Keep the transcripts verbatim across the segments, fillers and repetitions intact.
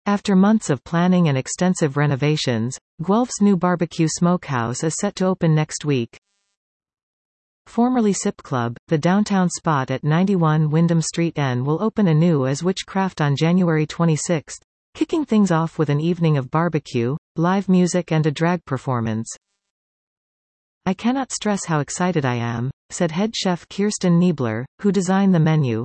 After months of planning and extensive renovations, Guelph's new barbecue smokehouse is set to open next week. Formerly Sip Club, the downtown spot at ninety-one Wyndham Street N will open anew as Witchcraft on January twenty-sixth, kicking things off with an evening of barbecue, live music and a drag performance. "I cannot stress how excited I am," said head chef Kirsten Niebler, who designed the menu.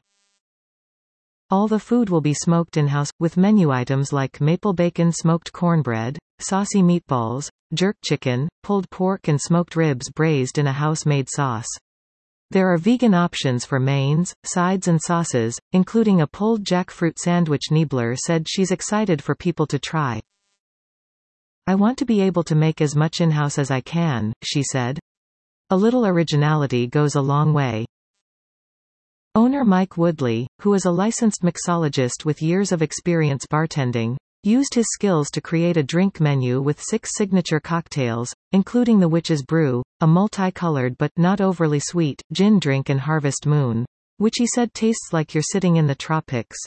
All the food will be smoked in-house, with menu items like maple bacon smoked cornbread, saucy meatballs, jerk chicken, pulled pork and smoked ribs braised in a house-made sauce. There are vegan options for mains, sides and sauces, including a pulled jackfruit sandwich. Niebler said she's excited for people to try. "I want to be able to make as much in-house as I can," she said. "A little originality goes a long way." Owner Mike Woodley, who is a licensed mixologist with years of experience bartending, used his skills to create a drink menu with six signature cocktails, including the Witch's Brew, a multicolored but not overly sweet gin drink, and Harvest Moon, which he said tastes like you're sitting in the tropics.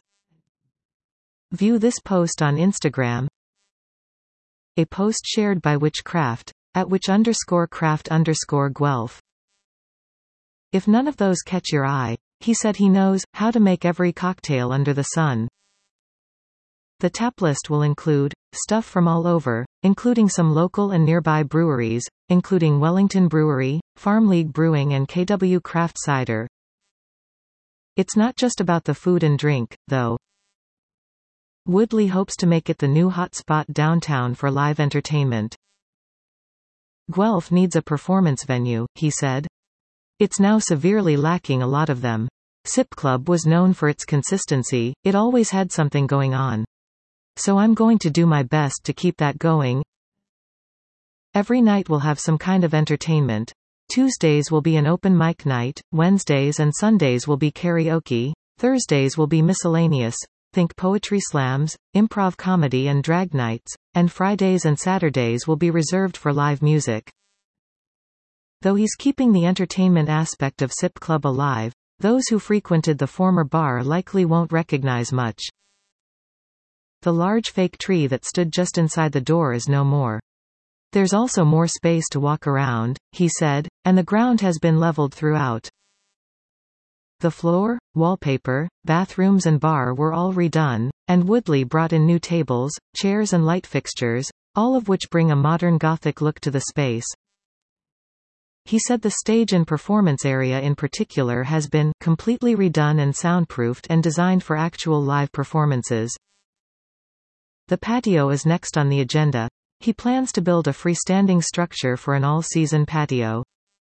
View this post on Instagram. A post shared by Witchcraft, at witch underscore craft underscore Guelph. "If none of those catch your eye," he said, he knows how to make every cocktail under the sun. The tap list will include stuff from all over, including some local and nearby breweries, including Wellington Brewery, Farm League Brewing and K W Craft Cider. It's not just about the food and drink, though. Woodley hopes to make it the new hotspot downtown for live entertainment. "Guelph needs a performance venue," he said. "It's now severely lacking a lot of them. Sip Club was known for its consistency, it always had something going on. So I'm going to do my best to keep that going. Every night we'll have some kind of entertainment. Tuesdays will be an open mic night, Wednesdays and Sundays will be karaoke, Thursdays will be miscellaneous, think poetry slams, improv comedy and drag nights, and Fridays and Saturdays will be reserved for live music." Though he's keeping the entertainment aspect of Sip Club alive, those who frequented the former bar likely won't recognize much. The large fake tree that stood just inside the door is no more. "There's also more space to walk around," he said, "and the ground has been leveled throughout. The floor, wallpaper, bathrooms and bar were all redone, and Woodley brought in new tables, chairs and light fixtures, all of which bring a modern Gothic look to the space." He said the stage and performance area in particular has been completely redone and soundproofed and designed for actual live performances. The patio is next on the agenda. He plans to build a freestanding structure for an all-season patio.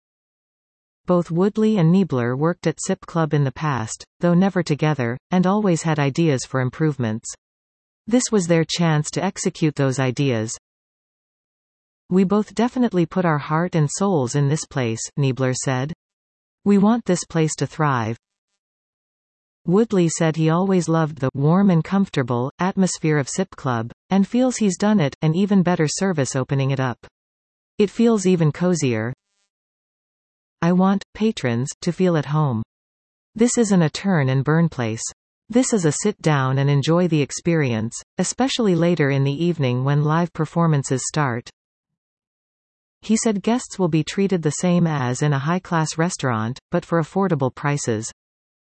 Both Woodley and Niebler worked at Sip Club in the past, though never together, and always had ideas for improvements. This was their chance to execute those ideas. "We both definitely put our heart and souls in this place," Niebler said. "We want this place to thrive." Woodley said he always loved the warm and comfortable atmosphere of Sip Club, and feels he's done it an even better service opening it up. "It feels even cozier. I want patrons to feel at home. This isn't a turn and burn place. This is a sit down and enjoy the experience, especially later in the evening when live performances start." He said guests will be treated the same as in a high-class restaurant, but for affordable prices.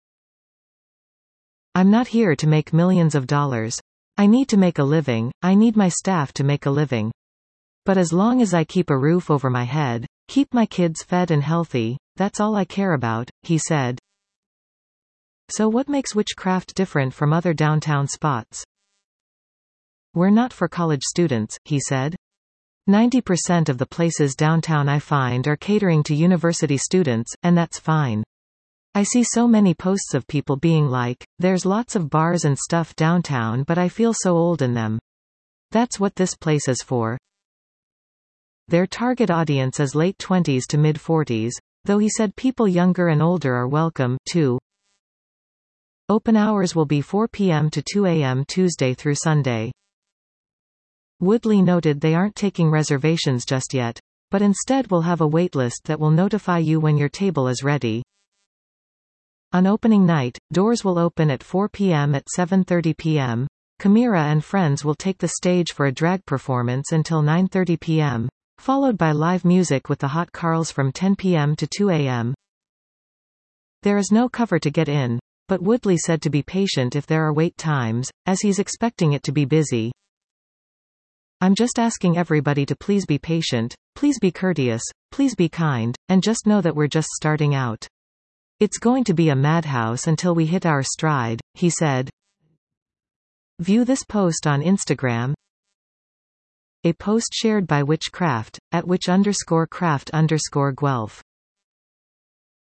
"I'm not here to make millions of dollars. I need to make a living, I need my staff to make a living. But as long as I keep a roof over my head, keep my kids fed and healthy, that's all I care about," he said. So what makes Witchcraft different from other downtown spots? "We're not for college students," he said. ninety percent of the places downtown I find are catering to university students, and that's fine. I see so many posts of people being like, there's lots of bars and stuff downtown but I feel so old in them. That's what this place is for." Their target audience is late twenties to mid-forties, though he said people younger and older are welcome, too. Open hours will be four p m to two a m Tuesday through Sunday. Woodley noted they aren't taking reservations just yet, but instead will have a waitlist that will notify you when your table is ready. On opening night, doors will open at four p m At seven thirty p m, Camira and friends will take the stage for a drag performance until nine thirty p m, followed by live music with the Hot Carls from ten p m to two a m There is no cover to get in, but Woodley said to be patient if there are wait times, as he's expecting it to be busy. I'm just asking everybody to please be patient, please be courteous, please be kind, and just know that we're just starting out. It's going to be a madhouse until we hit our stride, he said. View this post on Instagram. A post shared by Witchcraft, at witch underscore craft underscore Guelph.